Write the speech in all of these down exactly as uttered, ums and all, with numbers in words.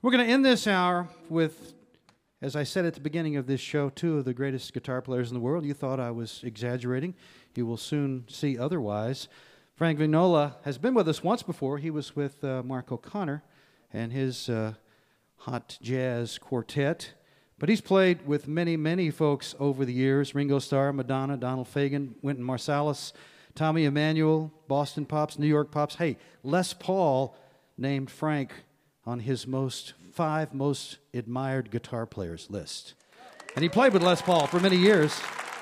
We're going to end this hour with, as I said at the beginning of this show, two of the greatest guitar players in the world. You thought I was exaggerating. You will soon see otherwise. Frank Vignola has been with us once before. He was with uh, Mark O'Connor and his uh, hot jazz quartet. But he's played with many, many folks over the years. Ringo Starr, Madonna, Donald Fagen, Wynton Marsalis, Tommy Emmanuel, Boston Pops, New York Pops. Hey, Les Paul named Frank on his most five most admired guitar players list. And he played with Les Paul for many years.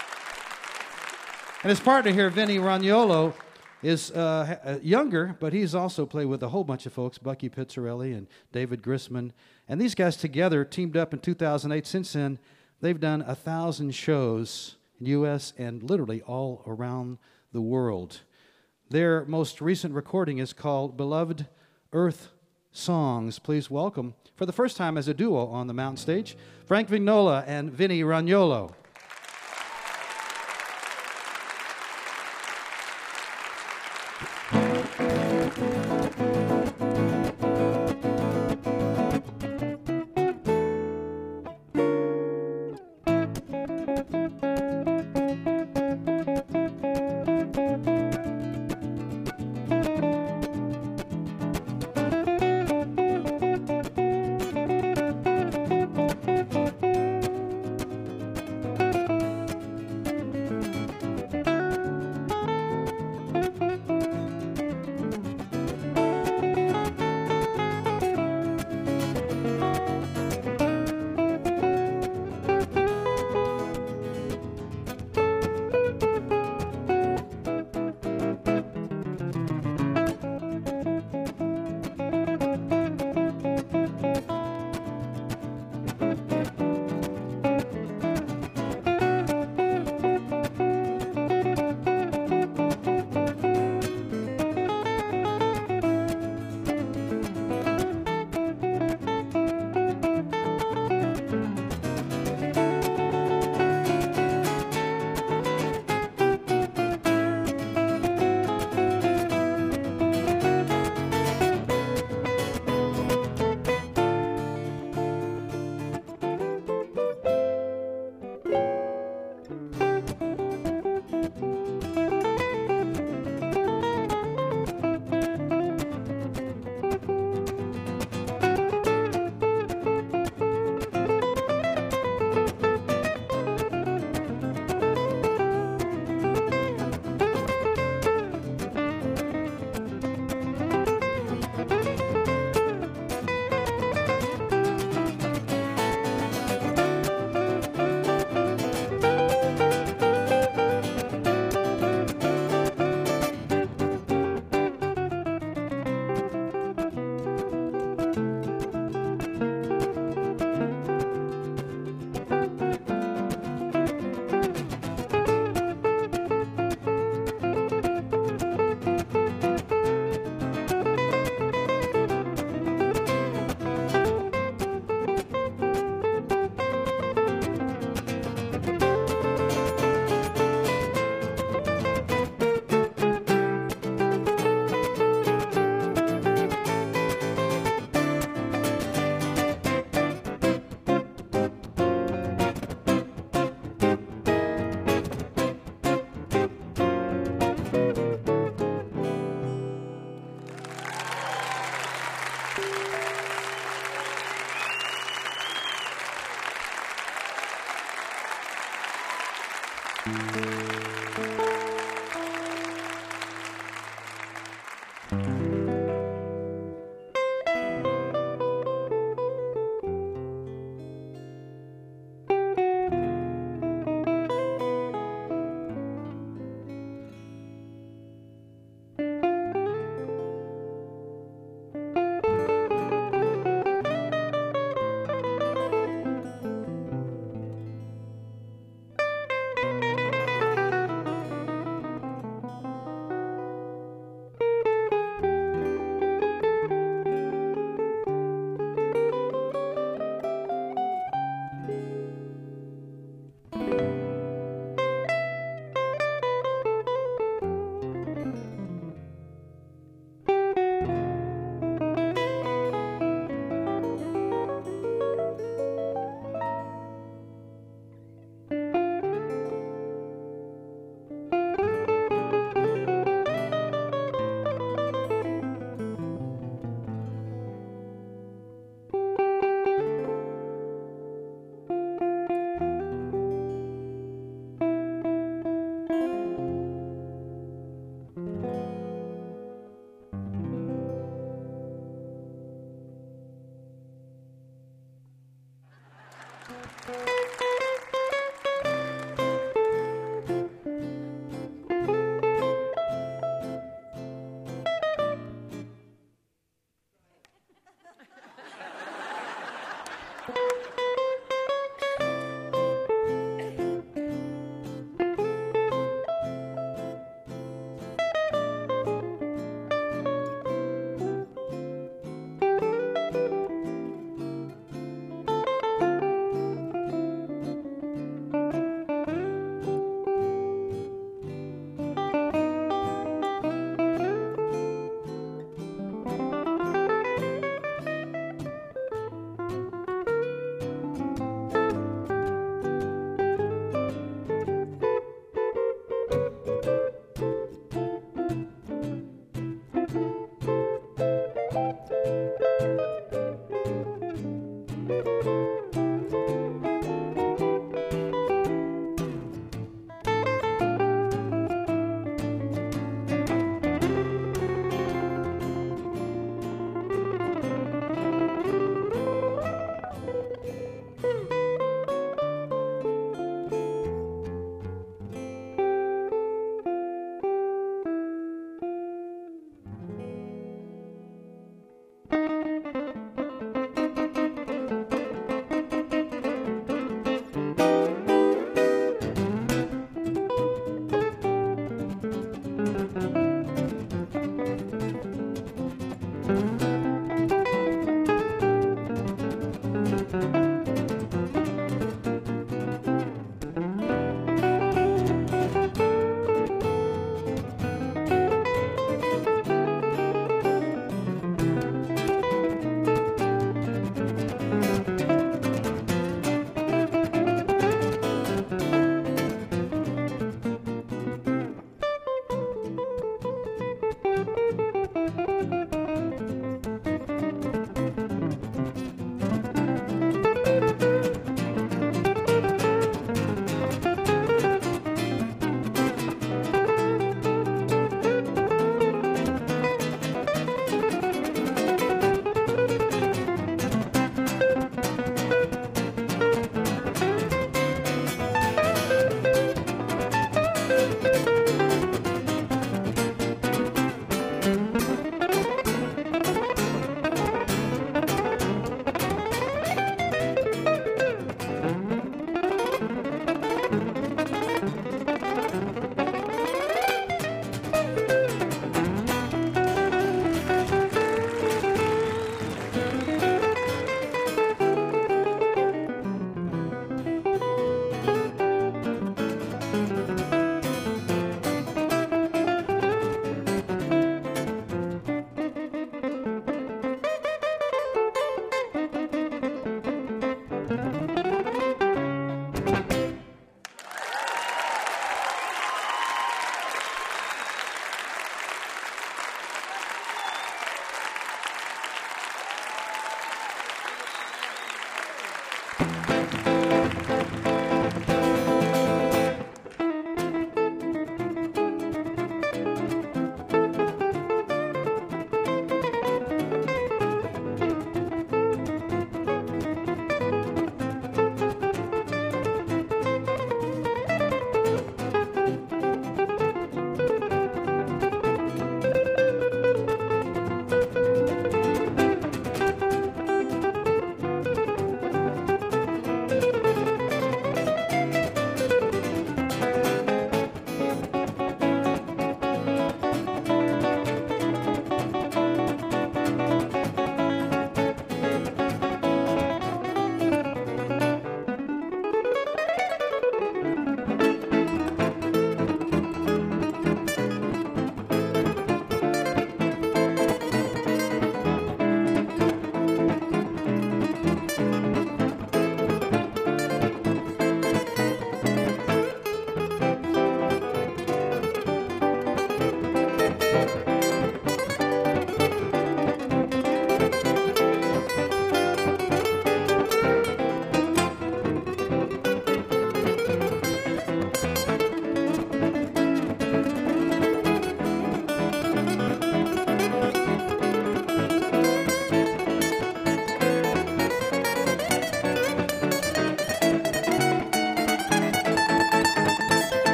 And his partner here, Vinnie Ragnolo, is uh, younger, but he's also played with a whole bunch of folks, Bucky Pizzarelli and David Grisman. And these guys together teamed up in two thousand eight. Since then, they've done a thousand shows in the U S and literally all around the world. Their most recent recording is called Beloved Earth Songs. Please welcome, for the first time as a duo on the Mountain Stage, Frank Vignola and Vinnie Ragnolo.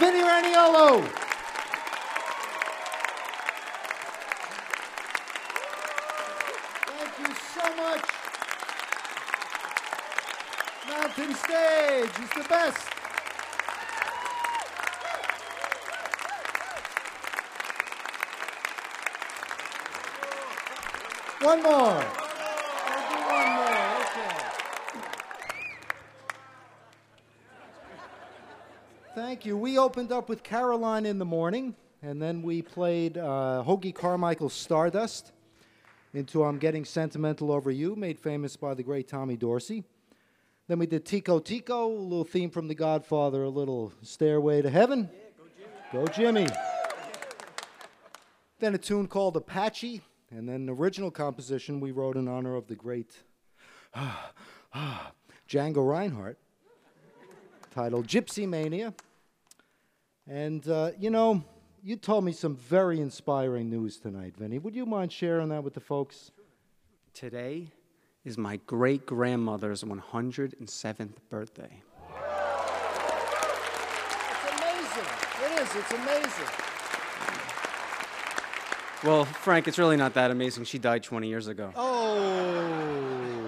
Vinny Raniolo. Thank you so much. Mountain Stage is the best. One more. We'll do one more. Okay. Thank you. We opened up with Caroline in the Morning, and then we played uh, Hoagie Carmichael's Stardust into I'm Getting Sentimental Over You, made famous by the great Tommy Dorsey. Then we did Tico Tico, a little theme from The Godfather, a little Stairway to Heaven. Yeah, go Jimmy. Go Jimmy. Then a tune called Apache. And then the original composition we wrote in honor of the great Django Reinhardt, titled Gypsy Mania. And, uh, you know, you told me some very inspiring news tonight, Vinny. Would you mind sharing that with the folks? Today is my great-grandmother's one hundred seventh birthday. It's amazing. It is. It's amazing. Well, Frank, it's really not that amazing. She died twenty years ago. Oh.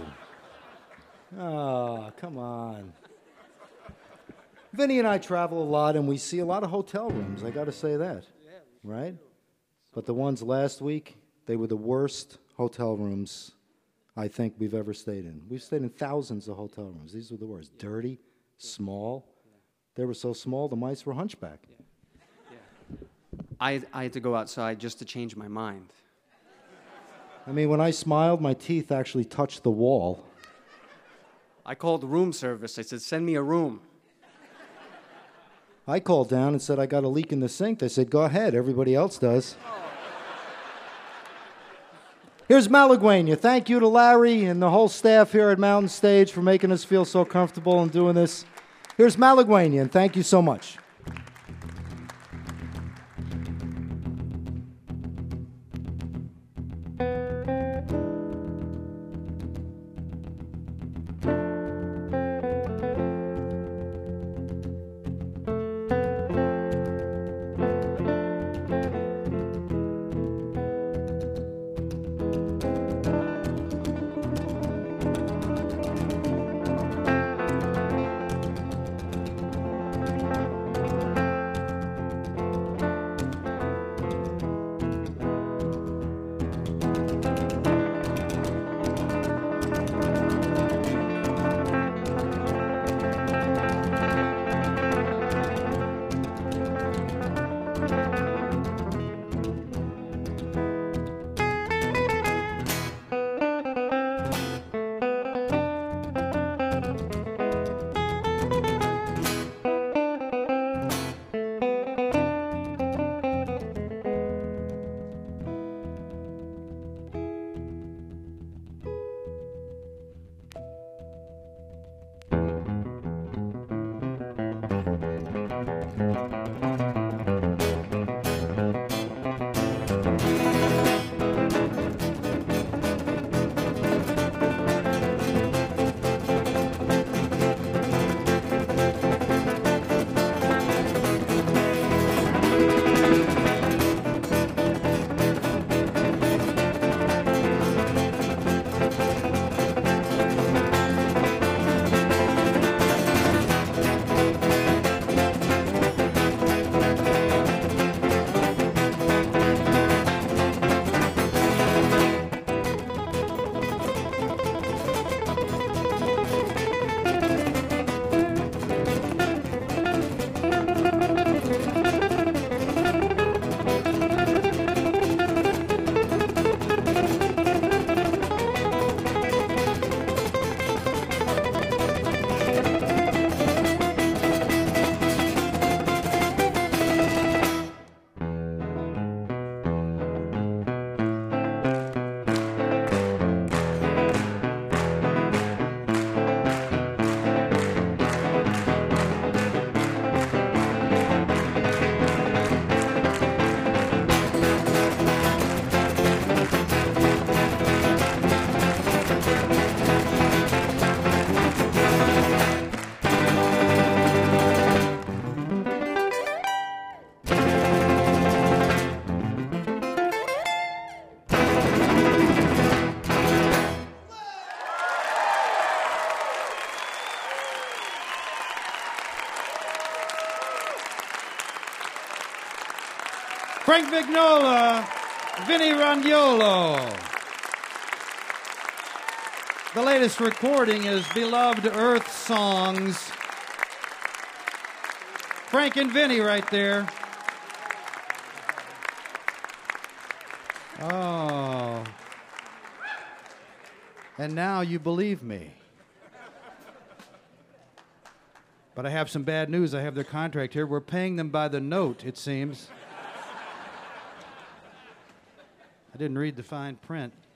Oh, come on. Vinny and I travel a lot, and we see a lot of hotel rooms. I got to say that. Yeah, right? But the ones last week, they were the worst hotel rooms I think we've ever stayed in. We've stayed in thousands of hotel rooms. These were the worst. Dirty, small. They were so small, the mice were hunchback. Yeah. I, I had to go outside just to change my mind. I mean, when I smiled, my teeth actually touched the wall. I called room service. I said, send me a room. I called down and said, I got a leak in the sink. They said, go ahead. Everybody else does. Here's Malaguena. Thank you to Larry and the whole staff here at Mountain Stage for making us feel so comfortable and doing this. Here's Malaguena, and thank you so much. Frank Vignola, Vinny Ragnolo. The latest recording is Beloved Earth Songs. Frank and Vinny right there. Oh. And now you believe me. But I have some bad news. I have their contract here. We're paying them by the note, it seems. I didn't read the fine print.